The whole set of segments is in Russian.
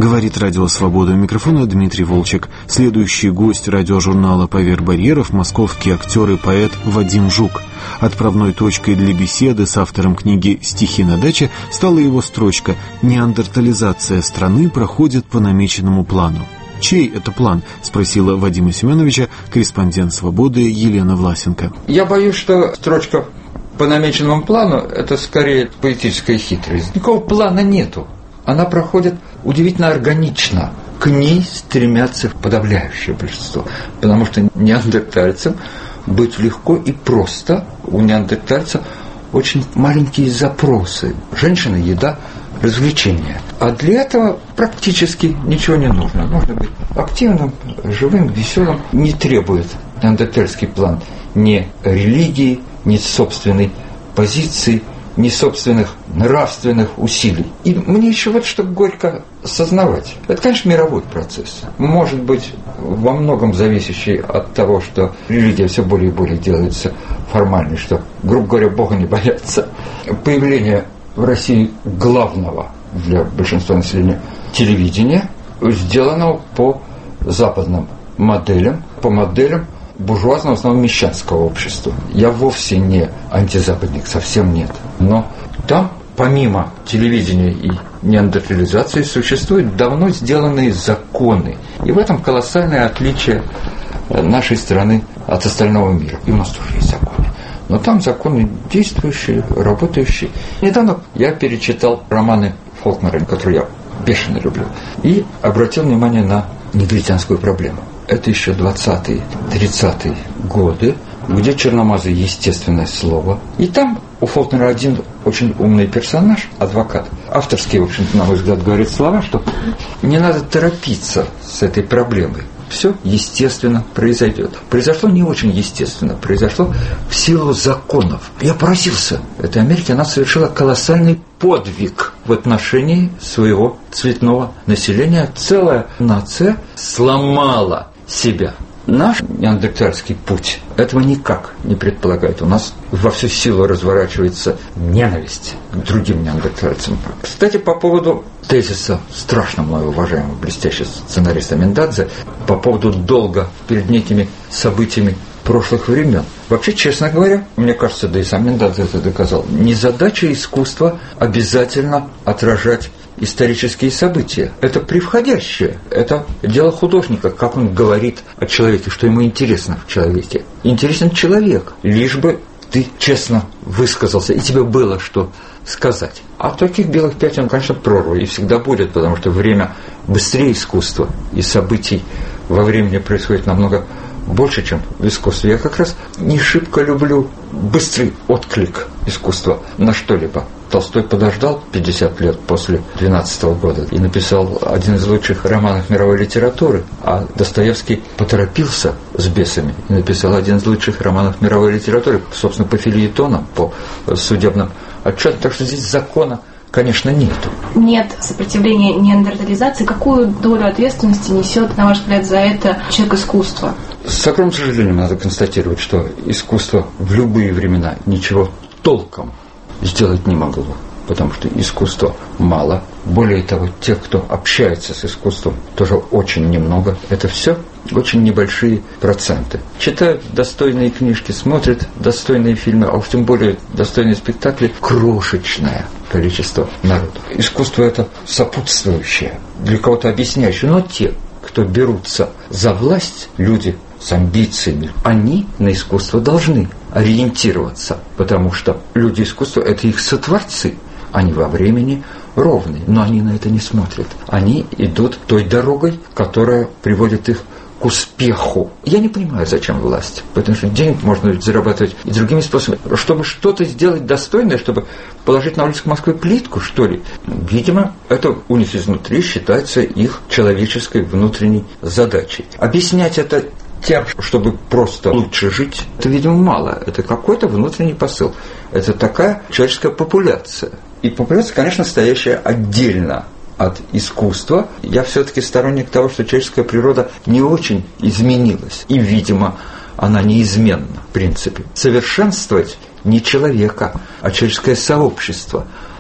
Говорит Радио Свобода. У микрофона Дмитрий Волчек. Следующий гость радиожурнала «Поверх барьеров» — московский актер и поэт Вадим Жук. Отправной точкой для беседы с автором книги «Стихи на даче» стала его строчка «Неандертализация страны проходит по намеченному плану». Чей это план? Спросила Вадима Семеновича корреспондент «Свободы» Елена Власенко. Я боюсь, что строчка «по намеченному плану» — это скорее поэтическая хитрость. Никакого плана нету. Она проходит удивительно органично. К ней стремятся подавляющее большинство. Потому что неандертальцам быть легко и просто. У неандертальцев очень маленькие запросы. Женщина, еда, развлечения. А для этого практически ничего не нужно. Нужно быть активным, живым, веселым. Не требует неандертальский план ни религии, ни собственной позиции, ни собственных нравственных усилий. И мне еще вот что горько осознавать. Это, конечно, мировой процесс. Может быть, во многом зависящий от того, что религия все более и более делается формальной, что, грубо говоря, Бога не боятся. Появление в России главного для большинства населения телевидения сделано по западным моделям, по моделям буржуазного, в основном мещанского общества. Я вовсе не антизападник, совсем нет. Но там, помимо телевидения и неандертализации, существуют давно сделанные законы. И в этом колоссальное отличие нашей страны от остального мира. И у нас тоже есть законы. Но там законы действующие, работающие. Недавно я перечитал романы Фолкнера, которые я бешено люблю, и обратил внимание на негритянскую проблему. Это еще 20-е, 30-е годы, где черномазый — естественное слово. И там у Фолкнера один очень умный персонаж, адвокат. Авторский, в общем-то, на мой взгляд, говорит слова, что не надо торопиться с этой проблемой. Все естественно произойдет. Произошло не очень естественно, произошло в силу законов. Я поразился. Этой Америке она совершила колоссальный подвиг в отношении своего цветного населения. Целая нация сломала себя. Наш неандертальский путь этого никак не предполагает. У нас во всю силу разворачивается ненависть к другим неандертальцам. Кстати, по поводу тезиса страшно мной уважаемого блестящего сценариста Миндадзе по поводу долга перед некими событиями прошлых времен. Вообще, честно говоря, мне кажется, да и сам Миндадзе это доказал, не задача искусства обязательно отражать исторические события. Это превходящее. Это дело художника, как он говорит о человеке, что ему интересно в человеке. Интересен человек, лишь бы ты честно высказался, и тебе было что сказать. А таких белых пятен, конечно, прорва, и всегда будет, потому что время быстрее искусства, и событий во времени происходит намного больше, чем в искусстве. Я как раз не шибко люблю быстрый отклик искусства на что-либо. Толстой подождал 50 лет после 12 года и написал один из лучших романов мировой литературы, а Достоевский поторопился с «Бесами» и написал один из лучших романов мировой литературы, собственно, по фельетонам, по судебным отчетам. Так что здесь закона, конечно, нету. Нет сопротивления неандертализации. Какую долю ответственности несет, на ваш взгляд, за это человек искусства? С огромным сожалением надо констатировать, что искусство в любые времена ничего толком сделать не могло, потому что искусства мало. Более того, тех, кто общается с искусством, тоже очень немного. Это все очень небольшие проценты. Читают достойные книжки, смотрят достойные фильмы, а уж тем более достойные спектакли, крошечное количество народу. Искусство – это сопутствующее, для кого-то объясняющее, но те, кто берутся за власть, люди с амбициями, они на искусство должны ориентироваться, потому что люди искусства – это их сотворцы, они во времени ровны, но они на это не смотрят. Они идут той дорогой, которая приводит их к успеху. Я не понимаю, зачем власть, потому что денег можно зарабатывать и другими способами. Чтобы что-то сделать достойное, чтобы положить на улицу Москвы плитку, что ли, видимо, это у них изнутри считается их человеческой внутренней задачей. Объяснять это тем, чтобы просто лучше жить, это, видимо, мало. Это какой-то внутренний посыл. Это такая человеческая популяция. И популяция, конечно, стоящая отдельно от искусства. Я все-таки сторонник того, что человеческая природа не очень изменилась. И, видимо, она неизменна, в принципе. Совершенствовать не человека, а человеческое сообщество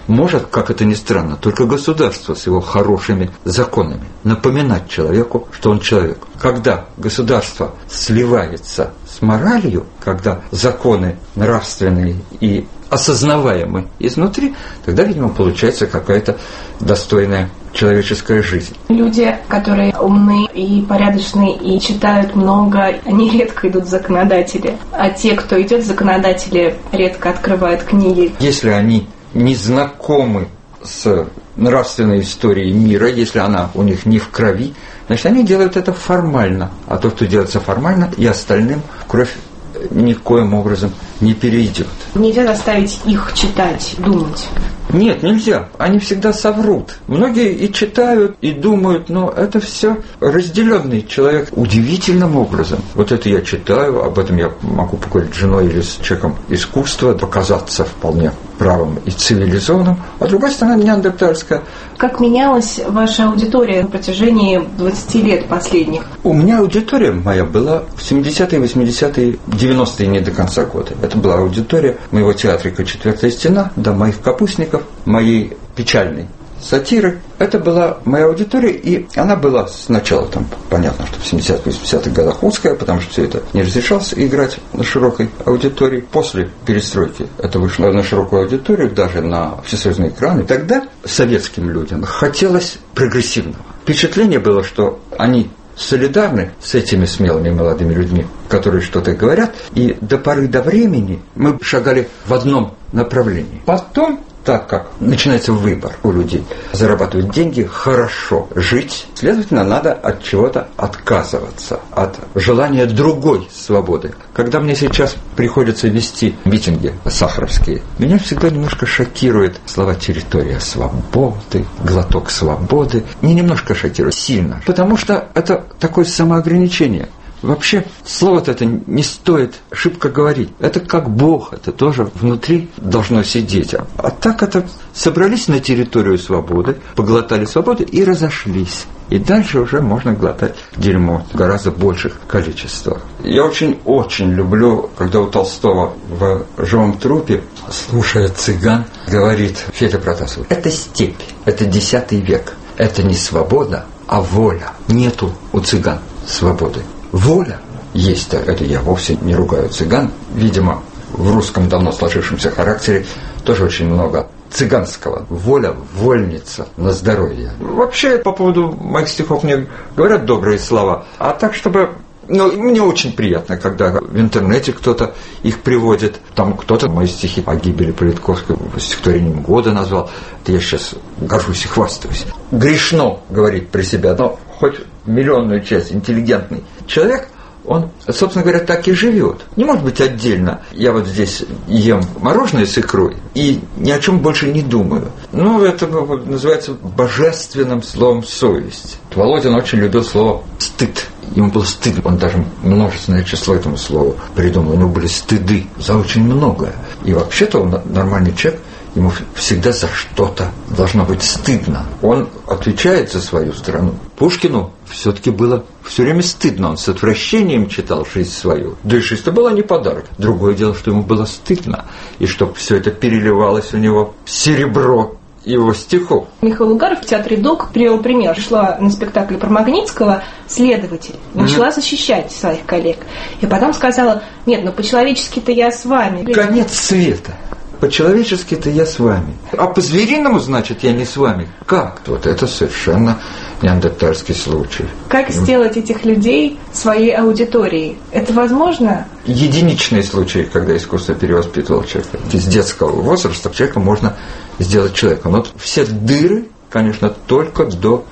может, как это ни странно, только государство с его хорошими законами напоминать человеку, что он человек. Когда государство сливается с моралью, когда законы нравственные и осознаваемы изнутри, тогда, видимо, получается какая-то достойная человеческая жизнь. Люди, которые умны и порядочные, и читают много, они редко идут в законодатели. А те, кто идет в законодатели, редко открывают книги. Если они не знакомы с нравственной историей мира, если она у них не в крови, значит, они делают это формально. А то, что делается формально, и остальным кровь никоим образом не перейдет. Нельзя заставить их читать, думать. Нет, нельзя. Они всегда соврут. Многие и читают, и думают, но это все разделенный человек удивительным образом. Вот это я читаю, об этом я могу поговорить с женой или с человеком искусства, показаться вполне правым и цивилизованным, а другая сторона неандертальская. Как менялась ваша аудитория на протяжении 20 лет последних? У меня аудитория моя была в 70-е, 80-е, 90-е не до конца года. Это была аудитория моего театрика «Четвертая стена», да, моих капустников, моей печальной сатиры. Это была моя аудитория, и она была сначала, там, понятно, что в 70-80-х годах узкая, потому что все это не разрешалось играть на широкой аудитории. После перестройки это вышло на широкую аудиторию, даже на всесоюзные экраны. Тогда советским людям хотелось прогрессивного. Впечатление было, что они солидарны с этими смелыми молодыми людьми, которые что-то говорят, и до поры до времени мы шагали в одном направлении. Потом, так как начинается выбор у людей, зарабатывать деньги, хорошо жить, следовательно, надо от чего-то отказываться, от желания другой свободы. Когда мне сейчас приходится вести митинги сахаровские, меня всегда немножко шокирует слова «территория свободы», «глоток свободы». Не немножко шокирует, сильно, потому что это такое самоограничение. Вообще, слово-то это не стоит шибко говорить. Это как Бог, это тоже внутри должно сидеть. А так это собрались на территорию свободы, поглотали свободу и разошлись. И дальше уже можно глотать дерьмо в гораздо больших количествах. Я очень-очень люблю, когда у Толстого в «Живом трупе», слушая цыган, говорит Федя Протасов: это степь, это X век, это не свобода, а воля. Нету у цыган свободы. Воля есть, это я вовсе не ругаю цыган. Видимо, в русском давно сложившемся характере тоже очень много цыганского. Воля, вольница, на здоровье. Вообще, по поводу моих стихов мне говорят добрые слова. А так, чтобы... мне очень приятно, когда в интернете кто-то их приводит. Там кто-то мои стихи о гибели Политковской стихотворением года назвал. Это я сейчас горжусь и хвастаюсь. Грешно говорить при себя, но хоть миллионную часть интеллигентный человек, он, собственно говоря, так и живет. Не может быть отдельно. Я вот здесь ем мороженое с икрой и ни о чем больше не думаю. Это называется божественным словом совесть. Володин очень любил слово «стыд». Ему было стыдно. Он даже множественное число этому слову придумал. У него были стыды за очень многое. И вообще-то он нормальный человек. Ему всегда за что-то должно быть стыдно. Он отвечает за свою страну. Пушкину все-таки было все время стыдно. Он с отвращением читал «Жизнь свою». Да и жизнь-то была не подарок. Другое дело, что ему было стыдно. И чтобы все это переливалось у него в серебро его стихов. Михаил Угаров в театре ДОК привел пример. Шла на спектакль про Магнитского следователь. Начала защищать своих коллег. И потом сказала: нет, по-человечески-то я с вами. Конец света. По-человечески-то я с вами. А по-звериному, значит, я не с вами. Как? Вот это совершенно неандертальский случай. Как сделать этих людей своей аудиторией? Это возможно? Единичные случаи, когда искусство перевоспитывало человека. Из детского возраста человека можно сделать человеком. Вот все дыры, конечно, только до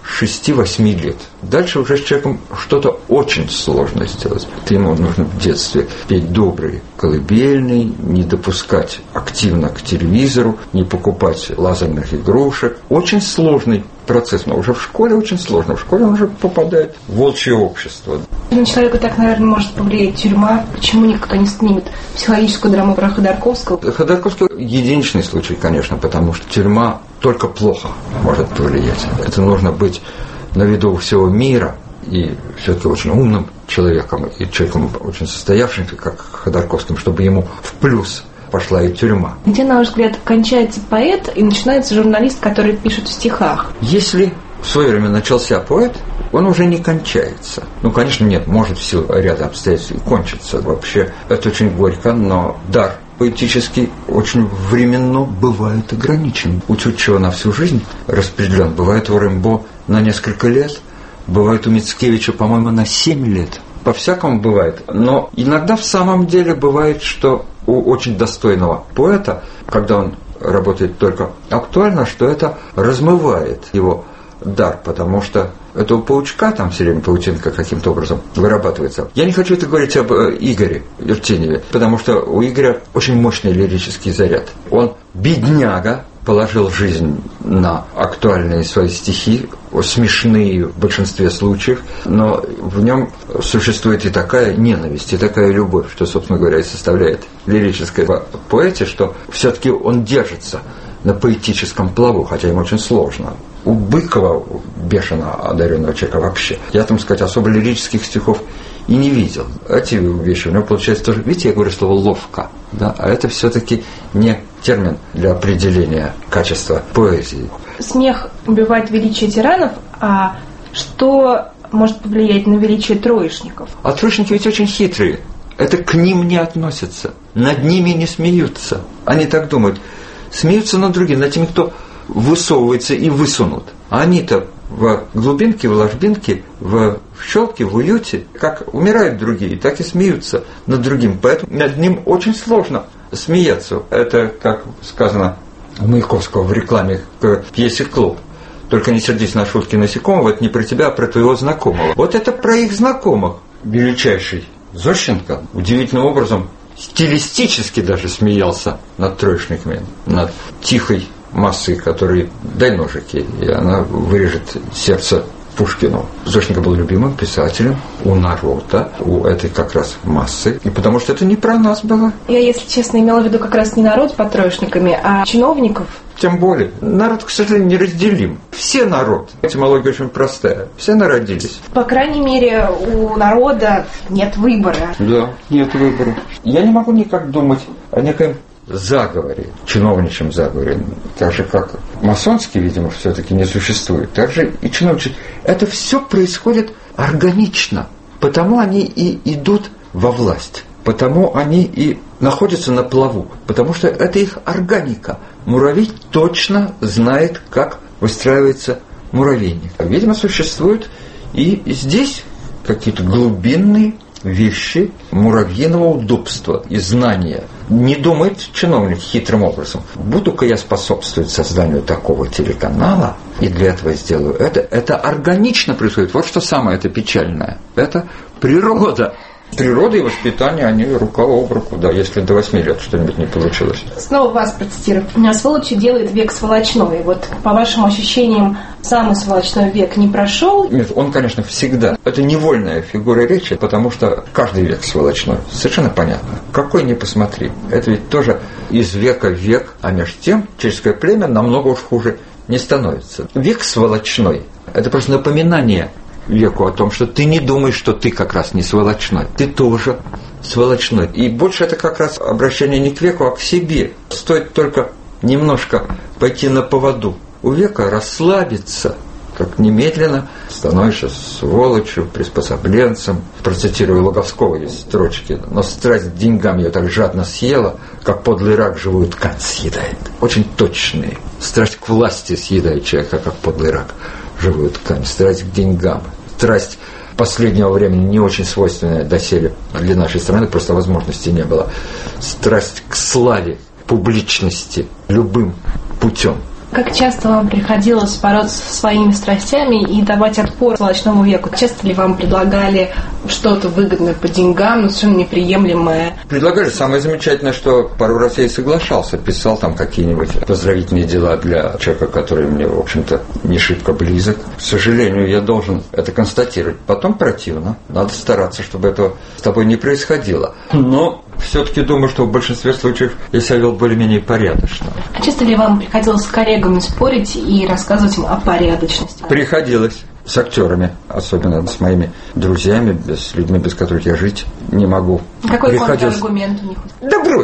6-8 лет. Дальше уже с человеком что-то очень сложное сделать. Ему нужно в детстве петь добрые колыбельные, не допускать активно к телевизору, не покупать лазерных игрушек. Очень сложный процесс, но уже в школе очень сложно. В школе он уже попадает в волчье общество. На человека так, наверное, может повлиять тюрьма. Почему никто не снимет психологическую драму про Ходорковского? Ходорковский единичный случай, конечно, потому что тюрьма только плохо может повлиять. Это нужно быть на виду всего мира и все-таки очень умным человеком и человеком очень состоявшимся, как Ходорковским, чтобы ему в плюс пошла и тюрьма. Где, на ваш взгляд, кончается поэт и начинается журналист, который пишет в стихах? Если в свое время начался поэт, он уже не кончается. Ну, конечно, нет, может в силу ряда обстоятельств и кончиться. Вообще, это очень горько, но дар поэтический очень временно бывает ограничен. У Тютчева на всю жизнь распределен. Бывает у Рембо на несколько лет, бывает у Мицкевича, по-моему, на 7 лет. По-всякому бывает. Но иногда в самом деле бывает, что у очень достойного поэта, когда он работает только актуально, что это размывает его дар, потому что это у паучка там все время паутинка каким-то образом вырабатывается. Я не хочу это говорить об Игоре Юртеневе, потому что у Игоря очень мощный лирический заряд. Он бедняга, положил жизнь на актуальные свои стихи, смешные в большинстве случаев, но в нем существует и такая ненависть, и такая любовь, что, собственно говоря, и составляет лирическое в поэте, что все-таки он держится на поэтическом плаву, хотя ему очень сложно. У Быкова, бешено одаренного человека вообще, я там сказать, особо лирических стихов и не видел. Эти вещи у него получается тоже, видите, я говорю слово «ловко», да? А это все-таки не термин для определения качества поэзии. Смех убивает величие тиранов, а что может повлиять на величие троечников? А троечники ведь очень хитрые. Это к ним не относятся. Над ними не смеются. Они так думают. Смеются над другими, над теми, кто высовывается и высунут. А они-то в глубинке, в ложбинке, в щелке, в уюте, как умирают другие, так и смеются над другим. Поэтому над ним очень сложно смеяться. Это, как сказано у Маяковского в рекламе к пьесе «Клуб». Только не сердись на шутки насекомого, это не про тебя, а про твоего знакомого. Вот это про их знакомых. Величайший Зощенко удивительным образом стилистически даже смеялся над троечниками, над тихой массой, которой дай ножики, и она вырежет сердце Пушкину. Зощенко был любимым писателем у народа, у этой как раз массы, и потому что это не про нас было. Я, если честно, имела в виду как раз не народ под троечниками, а чиновников. Тем более. Народ, к сожалению, неразделим. Все народ. Этимология очень простая. Все народились. По крайней мере, у народа нет выбора. Да, нет выбора. Я не могу никак думать о некоем заговоре, чиновничьем заговоре, так же, как масонский, видимо, все-таки не существует, так же и чиновничий. Это все происходит органично, потому они и идут во власть, потому они и находятся на плаву, потому что это их органика. Муравей точно знает, как выстраивается муравейник. Видимо, существуют и здесь какие-то глубинные вещи муравьиного удобства и знания. Не думает чиновник хитрым образом. Буду-ка я способствовать созданию такого телеканала, и для этого сделаю это. Это органично происходит. Вот что самое это печальное. Это природа. Природа и воспитание, они рука об руку, да, если до 8 лет что-нибудь не получилось. Снова вас процитирую. «Сволочи делает век сволочной». Вот по вашим ощущениям, самый сволочной век не прошел? Нет, он, конечно, всегда. Это невольная фигура речи, потому что каждый век сволочной. Совершенно понятно. Какой ни посмотри. Это ведь тоже из века в век, а между тем человеческое племя намного уж хуже не становится. Век сволочной – это просто напоминание веку о том, что ты не думаешь, что ты как раз не сволочной. Ты тоже сволочной. И больше это как раз обращение не к веку, а к себе. Стоит только немножко пойти на поводу у века, расслабиться, как немедленно становишься сволочью, приспособленцем. Процитирую Логовского, есть строчки. Но страсть к деньгам ее так жадно съела, как подлый рак живую ткань съедает. Очень точные. Страсть к власти съедает человека, как подлый рак живую ткань. Страсть к деньгам. Страсть последнего времени не очень свойственная доселе для нашей страны, просто возможности не было. Страсть к славе, публичности, любым путем. Как часто вам приходилось бороться со своими страстями и давать отпор сволочному веку? Часто ли вам предлагали что-то выгодное по деньгам, но совершенно неприемлемое? Предлагали. Самое замечательное, что пару раз я и соглашался. Писал там какие-нибудь поздравительные дела для человека, который мне, в общем-то, не шибко близок. К сожалению, я должен это констатировать. Потом противно. Надо стараться, чтобы этого с тобой не происходило. Но все-таки думаю, что в большинстве случаев я себя вел более-менее порядочно. А часто ли вам приходилось с коллегами спорить и рассказывать им о порядочности? Приходилось. С актерами, особенно с моими друзьями, с людьми, без которых я жить не могу. Какой контраргумент у них? Да брось ты!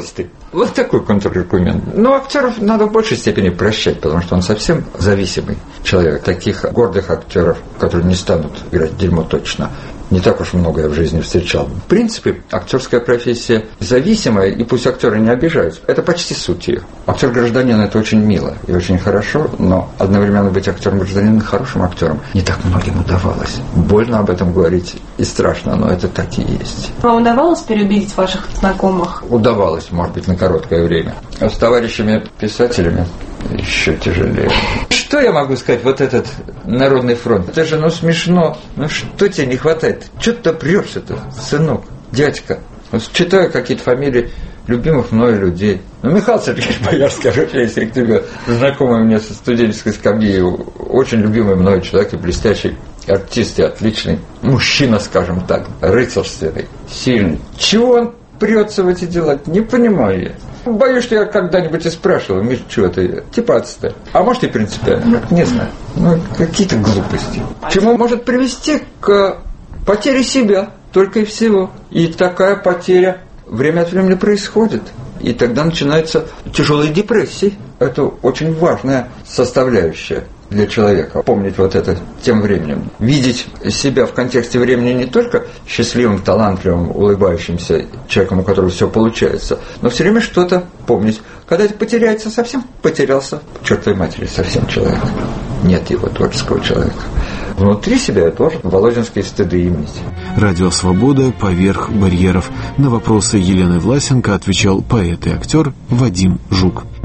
Вот такой контраргумент. Но актеров надо в большей степени прощать, потому что он совсем зависимый человек. Таких гордых актеров, которые не станут играть дерьмо точно, не так уж много я в жизни встречал. В принципе, актерская профессия зависимая, и пусть актеры не обижаются, это почти суть ее. Актер-гражданин – это очень мило и очень хорошо, но одновременно быть актером-гражданином, хорошим актером, не так многим удавалось. Больно об этом говорить и страшно, но это так и есть. Вам удавалось переубедить ваших знакомых? Удавалось, может быть, на короткое время. А с товарищами-писателями еще тяжелее. Что я могу сказать, вот этот Народный фронт? Это же, смешно. Что тебе не хватает? Чё ты прёшься-то, сынок, дядька? Читаю какие-то фамилии любимых мною людей. Михаил Сергеевич Боярский, если к тебе знакомый мне со студенческой скамьи, очень любимый мною человек и блестящий артист и отличный мужчина, скажем так, рыцарственный, сильный. Чего он прется в эти дела? Не понимаю я. Боюсь, что я когда-нибудь и спрашивал, Миш, что ты, типа отстой. А может и принципиально, не знаю. Какие-то глупости. К чему может привести? К потере себя, только и всего. И такая потеря время от времени происходит. И тогда начинаются тяжелые депрессии. Это очень важная составляющая для человека. Помнить вот это тем временем. Видеть себя в контексте времени не только счастливым, талантливым, улыбающимся человеком, у которого все получается, но все время что-то помнить. Когда это потеряется совсем, потерялся, к чертовой матери, совсем человек. Нет его творческого человека. Внутри себя тоже володинские стыды иметь. Радио «Свобода. Поверх барьеров». На вопросы Елены Власенко отвечал поэт и актер Вадим Жук.